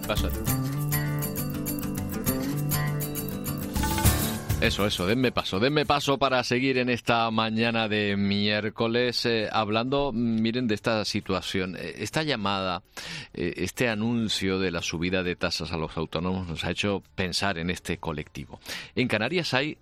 paso. Eso, denme paso para seguir en esta mañana de miércoles hablando, miren, de esta situación. Esta llamada, este anuncio de la subida de tasas a los autónomos nos ha hecho pensar en este colectivo. En Canarias hay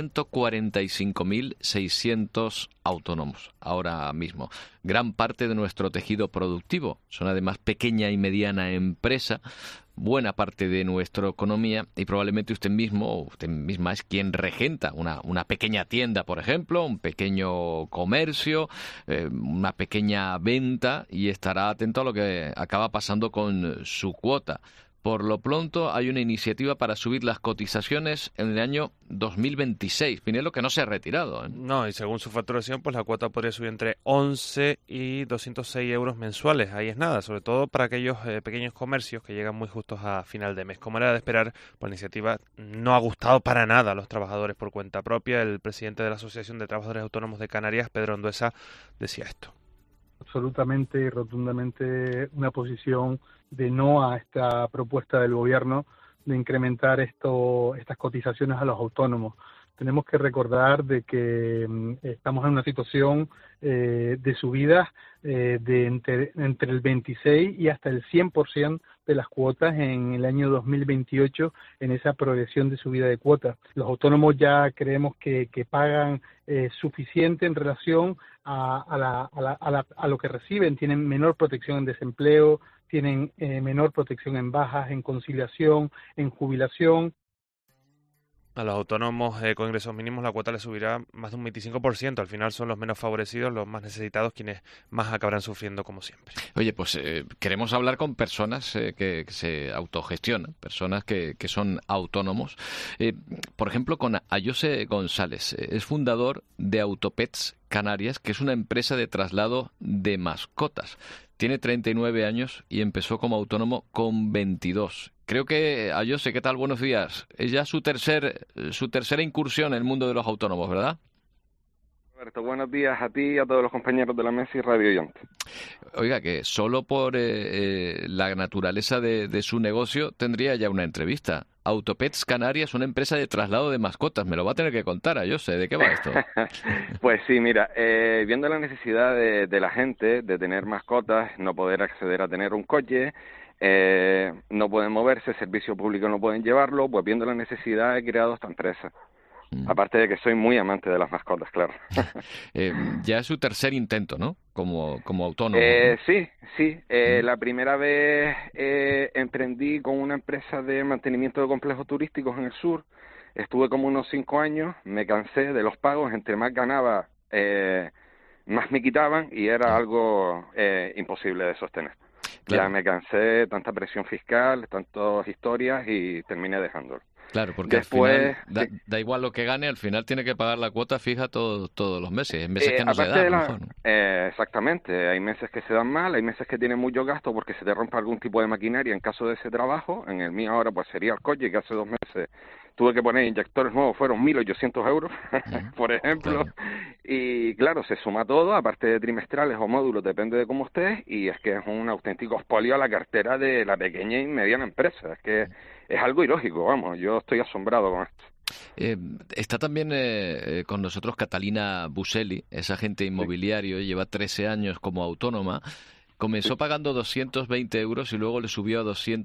145.600 autónomos ahora mismo. Gran parte de nuestro tejido productivo son además pequeña y mediana empresa, buena parte de nuestra economía, y probablemente usted mismo o usted misma es quien regenta una pequeña tienda, por ejemplo, un pequeño comercio, una pequeña venta, y estará atento a lo que acaba pasando con su cuota. Por lo pronto hay una iniciativa para subir las cotizaciones en el año 2026. Pinelo, que no se ha retirado, ¿eh? No, y según su facturación, pues la cuota podría subir entre 11 y 206 euros mensuales. Ahí es nada, sobre todo para aquellos pequeños comercios que llegan muy justos a final de mes. Como era de esperar, pues la iniciativa no ha gustado para nada a los trabajadores por cuenta propia. El presidente de la Asociación de Trabajadores Autónomos de Canarias, Pedro Andueza, decía esto. Absolutamente y rotundamente una posición de no a esta propuesta del gobierno de incrementar estas cotizaciones a los autónomos. Tenemos que recordar de que estamos en una situación de subidas entre el 26 y hasta el 100% de las cuotas en el año 2028 en esa progresión de subida de cuotas. Los autónomos ya creemos que pagan suficiente en relación a lo que reciben. Tienen menor protección en desempleo, tienen menor protección en bajas, en conciliación, en jubilación. A los autónomos con ingresos mínimos la cuota les subirá más de un 25%. Al final son los menos favorecidos, los más necesitados, quienes más acabarán sufriendo como siempre. Oye, pues queremos hablar con personas que se autogestionan, personas que son autónomos. Por ejemplo, con Ayose González. Es fundador de Autopets Canarias, que es una empresa de traslado de mascotas. Tiene 39 años y empezó como autónomo con 22. Creo que, Ayose, ¿qué tal? Buenos días. Es ya su tercera incursión en el mundo de los autónomos, ¿verdad? Roberto, buenos días a ti y a todos los compañeros de la mesa y radio oyentes. Oiga, que solo por la naturaleza de su negocio tendría ya una entrevista. Autopets Canarias, una empresa de traslado de mascotas. Me lo va a tener que contar, Ayose. ¿De qué va esto? Pues sí, mira, viendo la necesidad de la gente de tener mascotas, no poder acceder a tener un coche, no pueden moverse, servicio público no pueden llevarlo, pues viendo la necesidad he creado esta empresa. Aparte de que soy muy amante de las mascotas, claro. Ya es su tercer intento, ¿no? Como autónomo. Sí. La primera vez emprendí con una empresa de mantenimiento de complejos turísticos en el sur. Estuve como unos 5 años, me cansé de los pagos, entre más ganaba, más me quitaban y era algo imposible de sostener. Claro. Ya me cansé, tanta presión fiscal, tantas historias y terminé dejándolo. Claro, porque después, al final da igual lo que gane, al final tiene que pagar la cuota fija todos los meses, en meses que no se da, a lo mejor, ¿no? Exactamente, hay meses que se dan mal, hay meses que tienen mucho gasto porque se te rompe algún tipo de maquinaria en caso de ese trabajo. En el mío ahora pues sería el coche, que hace 2 meses tuve que poner inyectores nuevos, fueron 1.800 euros, por ejemplo, claro. Y claro, se suma todo, aparte de trimestrales o módulos, depende de cómo estés, y es que es un auténtico expolio a la cartera de la pequeña y mediana empresa, es que es algo ilógico, vamos, yo estoy asombrado con esto. Está también con nosotros Catalina Buselli, es agente inmobiliario, lleva 13 años como autónoma. Comenzó pagando 220 euros y luego le subió a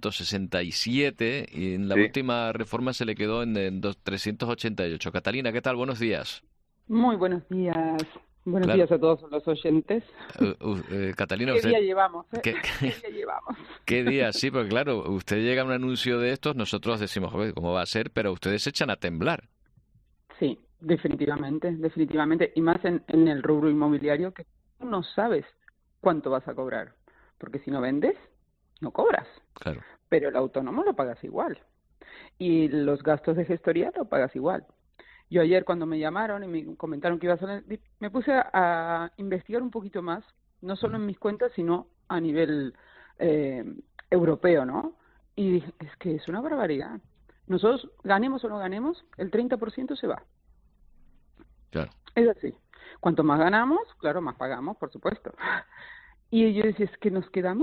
267 y en la última reforma se le quedó en 388. Catalina, ¿qué tal? Buenos días. Muy buenos días. Buenos días a todos los oyentes. Catalina, ¿Qué día llevamos? ¿Qué día llevamos? ¿Qué día? Sí, porque claro, usted llega a un anuncio de estos, nosotros decimos, joder, ¿cómo va a ser? Pero ustedes se echan a temblar. Sí, definitivamente. Y más en el rubro inmobiliario, que tú no sabes cuánto vas a cobrar. Porque si no vendes, no cobras. Claro. Pero el autónomo lo pagas igual. Y los gastos de gestoría lo pagas igual. Yo ayer cuando me llamaron y me comentaron que iba a salir, me puse a investigar un poquito más, no solo en mis cuentas, sino a nivel europeo, ¿no? Y dije, es que es una barbaridad. Nosotros, ganemos o no ganemos, el 30% se va. Claro. Es así. Cuanto más ganamos, claro, más pagamos, por supuesto. Y yo decía, es que nos quedamos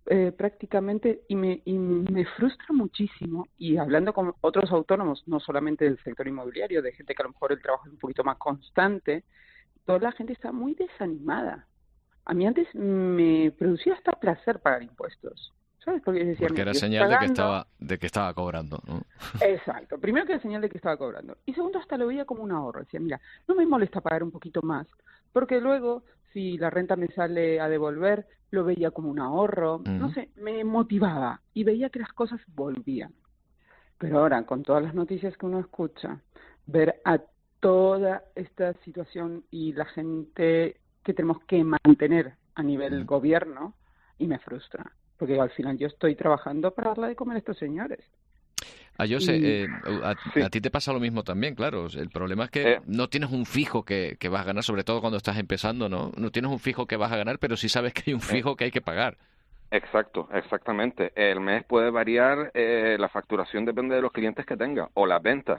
prácticamente y me frustra muchísimo, y hablando con otros autónomos, no solamente del sector inmobiliario, de gente que a lo mejor el trabajo es un poquito más constante, toda la gente está muy desanimada. A mí antes me producía hasta placer pagar impuestos, ¿sabes? Porque decía, Porque era yo estoy señal pagando. de que estaba cobrando, ¿no? Exacto. Primero que era señal de que estaba cobrando. Y segundo, hasta lo veía como un ahorro. Decía, mira, no me molesta pagar un poquito más, porque luego, si la renta me sale a devolver, lo veía como un ahorro. No Ujú. sé, me motivaba y veía que las cosas volvían. Pero ahora, con todas las noticias que uno escucha, ver a toda esta situación y la gente que tenemos que mantener a nivel Ujú. gobierno, y me frustra. Porque al final yo estoy trabajando para darle de comer a estos señores. Yo sé, Y Sí, a ti te pasa lo mismo también, claro. El problema es que eh, no tienes un fijo que vas a ganar, sobre todo cuando estás empezando, ¿no? No tienes un fijo que vas a ganar, pero sí sabes que hay un eh, fijo que hay que pagar. exacto, exactamente. El mes puede variar, la facturación depende de los clientes que tenga o las ventas.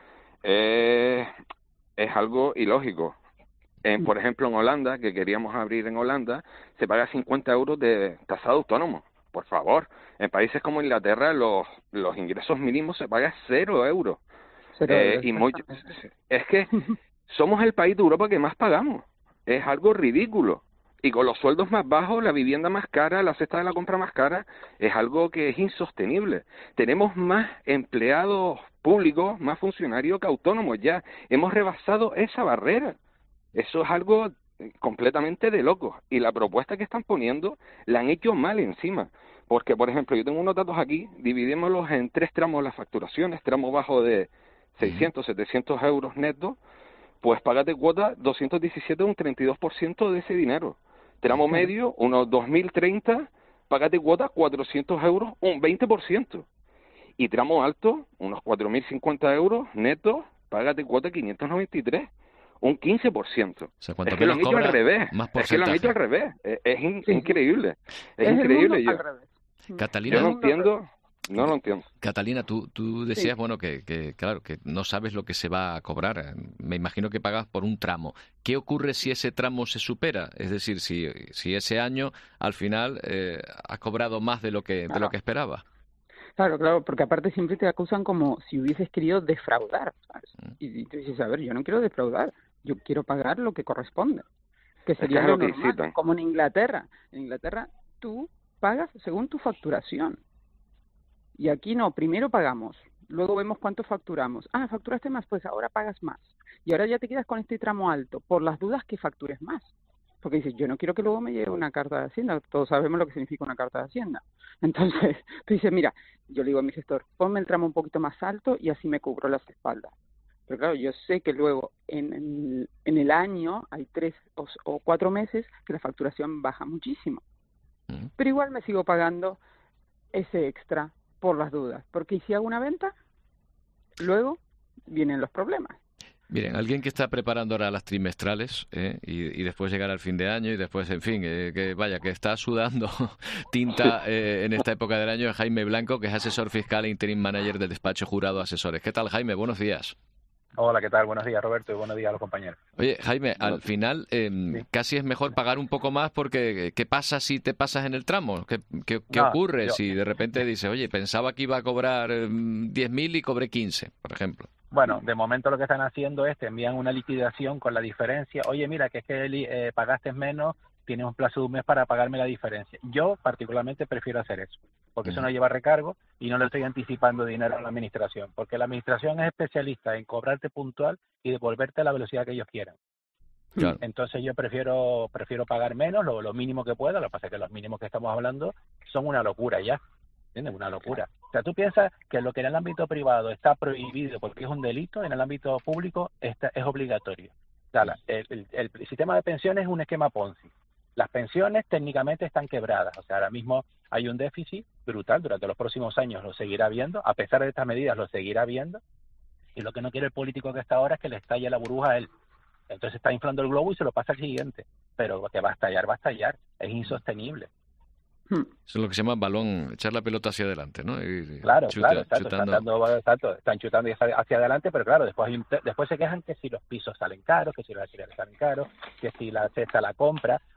Eh, es algo ilógico. Por ejemplo, en Holanda, que queríamos abrir en Holanda, se paga 50 euros de tasado autónomo. Por favor, en países como Inglaterra los ingresos mínimos se paga 0 euros. 0 euros, Y exactamente. es que somos el país de Europa que más pagamos. Es algo ridículo. Y con los sueldos más bajos, la vivienda más cara, la cesta de la compra más cara, es algo que es insostenible. Tenemos más empleados públicos, más funcionarios que autónomos ya. Hemos rebasado esa barrera. Eso es algo completamente de locos. Y la propuesta que están poniendo la han hecho mal encima. Porque, por ejemplo, yo tengo unos datos aquí, dividémoslos en 3 tramos las facturaciones, tramo bajo de Ujú. 600, 700 euros netos, pues págate cuota 217, un 32% de ese dinero. Tramo Claro. medio, unos 2030, págate cuota 400 euros, un 20%. Y tramo alto, unos 4.050 euros netos, págate cuota 593, un 15%. O sea, Es cuanto que lo han menos hecho al cobra, revés, más es que lo han hecho al porcentaje. revés. Sí, sí. Increíble, es Es el mundo increíble. al revés. Yo El Catalina, no mundo al revés. entiendo, no lo entiendo. Catalina, tú decías, Sí. bueno, claro, que no sabes lo que se va a cobrar. Me imagino que pagas por un tramo. ¿Qué ocurre si ese tramo se supera? Es decir, si ese año al final has cobrado más de lo Claro. que esperabas. Claro, claro, porque aparte siempre te acusan como si hubieses querido defraudar, ¿sabes? Y tú dices, a ver, yo no quiero defraudar, yo quiero pagar lo que corresponde, que Es que sería es lo lo que normal, incitan. como en Inglaterra. En Inglaterra tú pagas según tu facturación. Y aquí no, primero pagamos, luego vemos cuánto facturamos. Ah, facturaste más, pues ahora pagas más. Y ahora ya te quedas con este tramo alto, por las dudas que factures más. Porque dices, yo no quiero que luego me llegue una carta de Hacienda. Todos sabemos lo que significa una carta de Hacienda. Entonces, tú dices, mira, yo le digo a mi gestor, ponme el tramo un poquito más alto y así me cubro las espaldas. Pero claro, yo sé que luego en el año hay 3 o 4 meses que la facturación baja muchísimo. Mm. Pero igual me sigo pagando ese extra por las dudas. Porque ¿y si hago una venta? Luego vienen los problemas. Miren, alguien que está preparando ahora las trimestrales y después llegar al fin de año y después, en fin, que vaya, que está sudando tinta en esta época del año es Jaime Blanco, que es asesor fiscal e interim manager del despacho Jurado Asesores. ¿Qué tal, Jaime? Buenos días. Hola, ¿qué tal? Buenos días, Roberto, y buenos días a los compañeros. Oye, Jaime, al Bueno, final Sí. casi es mejor pagar un poco más porque ¿qué pasa si te pasas en el tramo? ¿Qué No, ocurre yo, si de repente dices, oye, pensaba que iba a cobrar 10.000 y cobré 15, por ejemplo? bueno, de momento lo que están haciendo es te envían una liquidación con la diferencia. Oye, mira, que es que pagaste menos, tienes un plazo de un mes para pagarme la diferencia. Yo particularmente prefiero hacer eso, porque eso Ujú. no lleva recargo y no le estoy anticipando dinero a la administración, porque la administración es especialista en cobrarte puntual y devolverte a la velocidad que ellos quieran. Claro. Entonces yo prefiero pagar menos, lo mínimo que pueda. Lo que pasa es que los mínimos que estamos hablando son una locura ya, ¿entiendes? Una locura. O sea, tú piensas que lo que en el ámbito privado está prohibido porque es un delito, en el ámbito público es obligatorio. O sea, el sistema de pensiones es un esquema Ponzi. Las pensiones técnicamente están quebradas. O sea, ahora mismo hay un déficit brutal, durante los próximos años lo seguirá habiendo, a pesar de estas medidas lo seguirá habiendo, y lo que no quiere el político que está ahora es que le estalle la burbuja a él. Entonces está inflando el globo y se lo pasa al siguiente. Pero que va a estallar. Es insostenible. Eso es lo que se llama balón, echar la pelota hacia adelante, ¿no? Claro, exacto. Chutando. Están chutando hacia adelante, pero claro, después se quejan que si los pisos salen caros, que si los alquileres salen caros, que si la cesta la compra.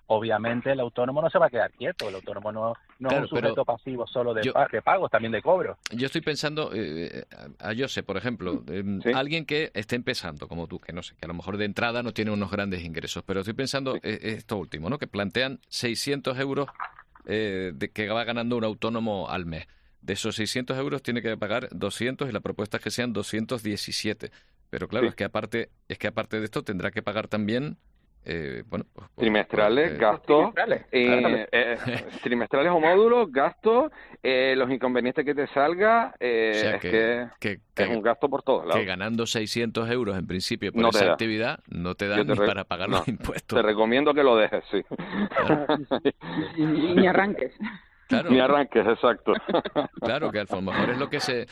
obviamente el autónomo no se va a quedar quieto, el autónomo no Claro, es un sujeto pasivo solo de, yo- de pagos, también de cobro. Yo estoy pensando, a Jose, por ejemplo, Sí. alguien que esté empezando, como tú, que no sé, que a lo mejor de entrada no tiene unos grandes ingresos, pero estoy pensando esto último, ¿no? Que plantean 600 euros de que va ganando un autónomo al mes. De esos 600 euros tiene que pagar 200 y la propuesta es que sean 217. Pero claro, Sí. es que aparte de esto tendrá que pagar también, bueno, Trimestrales, gastos, trimestrales o módulos, gastos, los inconvenientes que te salga, o sea es que es un gasto por todos lados. que ganando 600 euros en principio por No te esa da. actividad no te da Yo te ni re- para pagar no, los impuestos. Te recomiendo que lo dejes, sí. Y ni arranques. Claro, Ni arranques, exacto. claro, que a lo mejor es lo que se...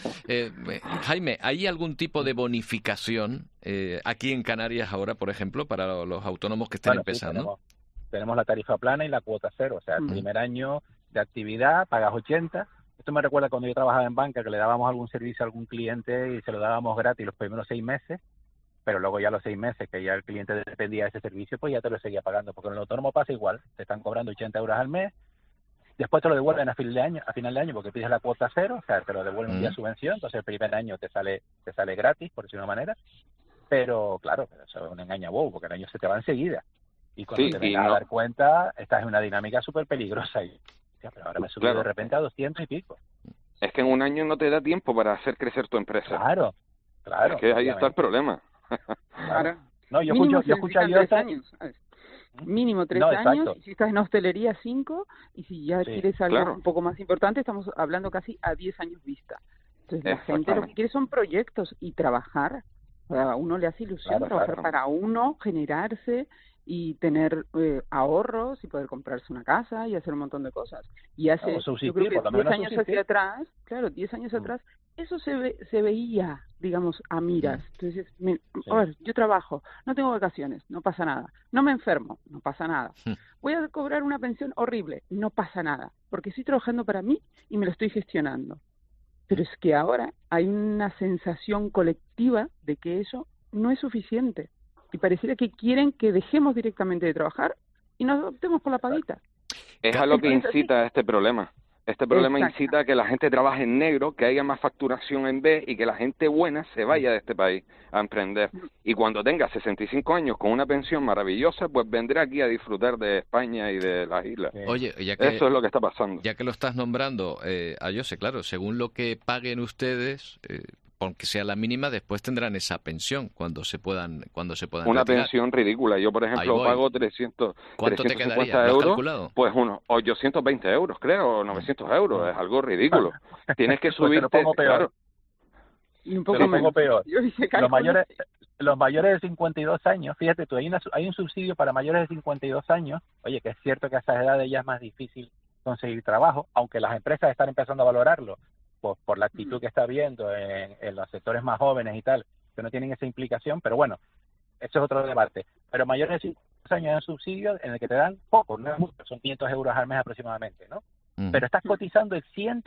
Jaime, ¿hay algún tipo de bonificación aquí en Canarias ahora, por ejemplo, para los autónomos que estén Bueno, sí, empezando? tenemos la tarifa plana y la cuota cero, o sea, el primer año de actividad pagas 80. Esto me recuerda cuando yo trabajaba en banca, que le dábamos algún servicio a algún cliente y se lo dábamos gratis los primeros 6 meses, pero luego ya los 6 meses que ya el cliente dependía de ese servicio, pues ya te lo seguía pagando, porque en el autónomo pasa igual, te están cobrando 80 euros al mes, después te lo devuelven a final de año porque pides la cuota cero, o sea, te lo devuelven vía subvención, entonces el primer año te sale gratis, por decirlo de una manera, pero claro, eso es un engaño bobo, porque el año se te va enseguida. Y cuando Sí, te y vengas no- a dar cuenta, estás en una dinámica súper peligrosa. Y, hostia, pero ahora me subí Claro. de repente a 200 y pico. Es que en un año no te da tiempo para hacer crecer tu empresa. Claro. Es que ahí está el obviamente. problema. Claro. No, yo Mínimo escucho a significan 3 Jota. años, ¿sabes? Mínimo 3 No, años, exacto. y si estás en hostelería 5, y si ya Sí, quieres algo claro. un poco más importante, estamos hablando casi a 10 años vista. Entonces la gente lo que Exactamente. quiere son proyectos y trabajar. A uno le hace ilusión Claro, trabajar claro. para uno, generarse y tener ahorros y poder comprarse una casa y hacer un montón de cosas. Y hace, O subsistir, yo creo que por lo 10 menos años subsistir. hacia atrás, claro, 10 años atrás, eso se veía, digamos, a miras. Entonces, a ver, yo trabajo, no tengo vacaciones, no pasa nada. No me enfermo, no pasa nada. Voy a cobrar una pensión horrible, no pasa nada, porque estoy trabajando para mí y me lo estoy gestionando. Pero es que ahora hay una sensación colectiva de que eso no es suficiente. Y pareciera que quieren que dejemos directamente de trabajar y nos optemos por la paguita. Es a lo que Es así. incita este problema. Este problema Exacto. incita a que la gente trabaje en negro, que haya más facturación en B y que la gente buena se vaya de este país a emprender. Y cuando tenga 65 años con una pensión maravillosa, pues vendrá aquí a disfrutar de España y de las islas. Sí. Oye, ya que, Eso es lo que está pasando. ya que lo estás nombrando, a Jose, claro, según lo que paguen ustedes, aunque sea la mínima, después tendrán esa pensión cuando se puedan Una retirar. pensión ridícula. Yo, por Ahí ejemplo, voy. pago 300, ¿Cuánto te 350 quedaría? ¿Lo has euros, calculado? pues unos 820 euros, creo, o 900 euros. Es algo ridículo. Tienes que Pues te lo subirte, pongo peor. claro. Y un Te poco lo pongo menos. peor. Yo hice Los cálculos. mayores de 52 años, fíjate tú, hay un subsidio para mayores de 52 años. Oye, que es cierto que a esas edades ya es más difícil conseguir trabajo, aunque las empresas están empezando a valorarlo por la actitud que está habiendo en los sectores más jóvenes y tal, que no tienen esa implicación, pero bueno, eso es otro debate. Pero mayores de 52 años hay un subsidio en el que te dan poco, no es mucho, son 500 euros al mes aproximadamente, ¿no? Pero estás cotizando el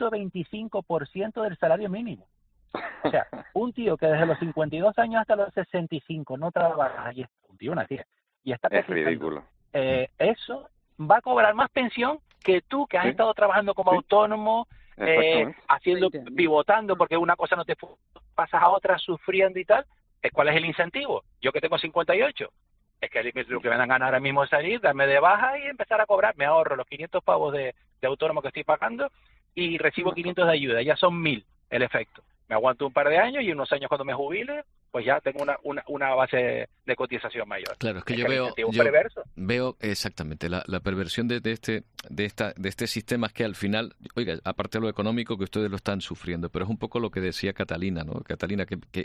125% del salario mínimo. O sea, un tío que desde los 52 años hasta los 65 no trabaja, y es un tío, una tía, y está Es cotizando, ridículo. eso va a cobrar más pensión que tú que has Sí. estado trabajando como Sí. autónomo, Exactamente. haciendo, 20 años. pivotando, porque una cosa no te pasas a otra, sufriendo y tal. ¿Cuál es el incentivo? Yo que tengo 58, es que lo que me dan ganas ahora mismo es salir, darme de baja y empezar a cobrar. Me ahorro los 500 pavos de autónomo que estoy pagando y recibo 500 de ayuda, ya son 1000 el efecto. Me aguanto un par de años y unos años cuando me jubile, pues ya tengo una base de cotización mayor. Claro, es que el yo incentivo perverso. veo exactamente la perversión de este sistema es que al final, oiga, aparte de lo económico que ustedes lo están sufriendo, pero es un poco lo que decía Catalina, ¿no? Catalina,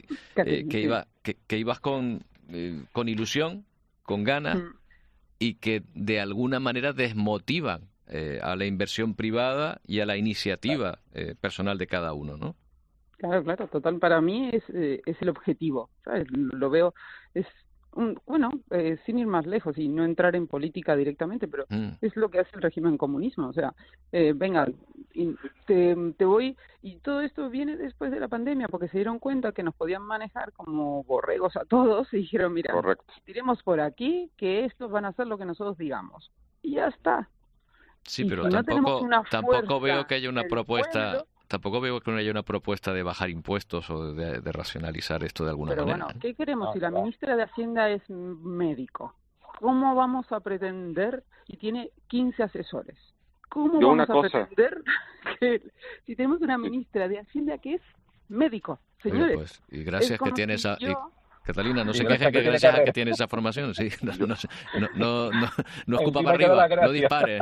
que ibas con ilusión, con ganas y que de alguna manera desmotivan a la inversión privada y a la iniciativa personal de cada uno, ¿no? Claro, claro, total. Para mí es el objetivo, ¿sabes? Lo veo, es sin ir más lejos y no entrar en política directamente, pero es lo que hace el régimen comunismo. O sea, venga, te voy, y todo esto viene después de la pandemia, porque se dieron cuenta que nos podían manejar como borregos a todos y dijeron, mira, Correcto. tiremos por aquí, que estos van a hacer lo que nosotros digamos. y ya está. Sí, Y pero si no tenemos tampoco, una tampoco veo fuerza que haya una del propuesta, pueblo, tampoco veo que haya una propuesta de bajar impuestos o de racionalizar esto de alguna pero manera. bueno, ¿qué queremos? No, Si la claro. ministra de Hacienda es médico, ¿cómo vamos a pretender, y tiene 15 asesores, cómo Yo vamos una a cosa. pretender que, si tenemos una ministra de Hacienda que es médico, Oiga, señores? pues, y Es gracias que como tiene si esa... y, yo... Catalina, no Y sé qué gracias que tiene gracias a que carrera. tiene esa formación, sí, no sé, no escupa Encima para queda la arriba, no gracia. dispare.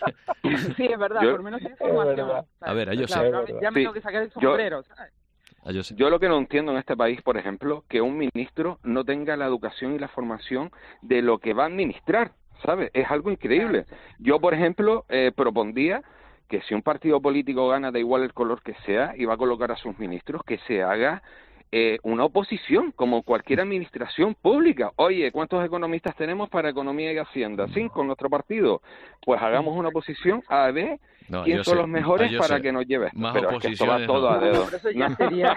Sí, es verdad, Yo- por lo menos tiene formación. verdad. A ver, yo Claro, sé. ya me Sí, tengo que sacar el yo- sombrero, ¿sabes? Yo sé. Yo lo que no entiendo en este país, por ejemplo, que un ministro no tenga la educación y la formación de lo que va a administrar, ¿sabes? Es algo increíble. Yo, por ejemplo, propondría que si un partido político gana, da igual el color que sea, y va a colocar a sus ministros, que se haga una oposición, como cualquier administración pública. Oye, ¿cuántos economistas tenemos para Economía y Hacienda? 5 en nuestro partido. Pues hagamos una oposición a ver No, quién yo son sé. los mejores Yo para sé. que nos lleve esto. Más Pero es que esto va oposiciones todo no. a dedo. Pero eso ya sería...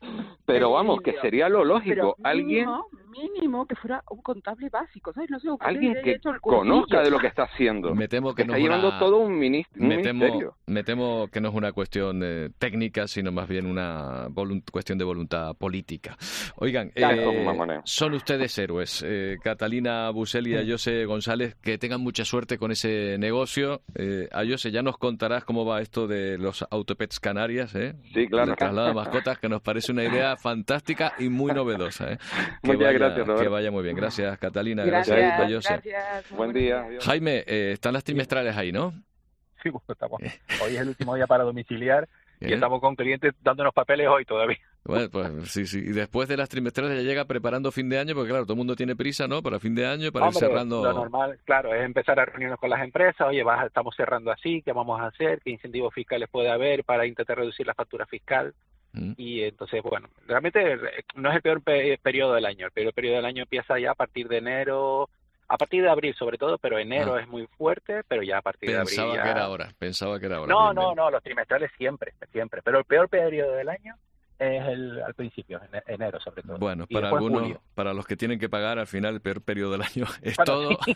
Pero vamos, que Emilio, sería lo pero lógico. Alguien mínimo que fuera un contable básico, ¿sabes? No sé, alguien haya que hecho el cursillo. conozca de lo que está haciendo. Me temo que no está es llevando una... todo un Me temo, ministerio. me temo que no es una cuestión técnica, sino más bien una cuestión de voluntad política. Oigan, Claro, mamoneo. son ustedes héroes. Catalina Busell y Ayose González, que tengan mucha suerte con ese negocio. Ayose, ya nos contarás cómo va esto de los autopets Canarias, Sí, claro. El traslado de mascotas, que nos parece una idea fantástica y muy novedosa. Que Muchas gracias, Roberto. que vaya muy bien. Gracias, Catalina. Gracias, Ayose. gracias. Buen día. Adiós. Jaime, están las trimestrales ahí, ¿no? Sí, bueno, hoy es el último día para domiciliar y ¿Eh? estamos con clientes dándonos papeles hoy todavía. Bueno, pues sí. Y después de las trimestrales ya llega preparando fin de año, porque claro, todo el mundo tiene prisa, ¿no? Para fin de año, para Hombre, ir cerrando... lo normal, claro, es empezar a reunirnos con las empresas. Oye, estamos cerrando así, ¿qué vamos a hacer? ¿Qué incentivos fiscales puede haber para intentar reducir la factura fiscal? Y entonces, bueno, realmente no es el peor periodo del año. El peor periodo del año empieza ya a partir de enero, a partir de abril sobre todo, pero enero es muy fuerte, pero ya a partir de abril ya... Pensaba que era ahora. No, Bien. los trimestrales siempre, pero el peor periodo del año es al principio, enero sobre todo. Bueno, Y para después algunos, julio. para los que tienen que pagar, al final el peor periodo del año es Bueno, todo, sí.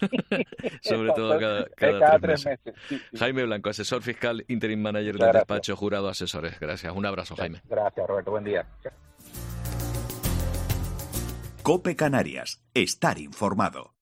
sobre todo cada cada 3 3 meses. meses. Sí. Jaime Blanco, asesor fiscal, interim manager Muchas del gracias. despacho Jurado Asesores. Gracias, un abrazo, Jaime. Gracias, Roberto, buen día. COPE Canarias, estar informado.